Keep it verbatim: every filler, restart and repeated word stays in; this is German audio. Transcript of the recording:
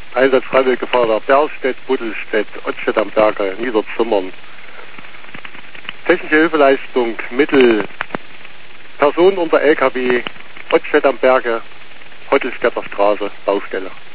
Einsatz Freiwillige Feuerwehr Bergstedt, Buddelstedt, Ottstedt am Berge, Niederzimmern. Technische Hilfeleistung Mittel, Person unter L K W, Ottstedt am Berge, Hottelstädter Straße, Baustelle.